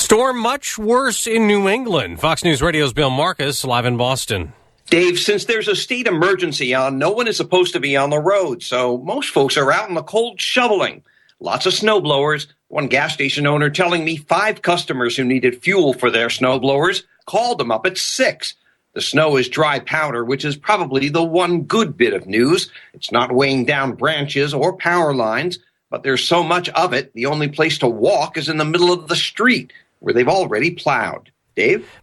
Storm much worse in New England. Fox News Radio's Bill Marcus, live in Boston. Dave, since there's a state emergency on, no one is supposed to be on the road, so most folks are out in the cold shoveling. Lots of snowblowers. One gas station owner telling me 5 customers who needed fuel for their snowblowers called them up at 6. The snow is dry powder, which is probably the one good bit of news. It's not weighing down branches or power lines, but there's so much of it, the only place to walk is in the middle of the street, where they've already plowed. Dave?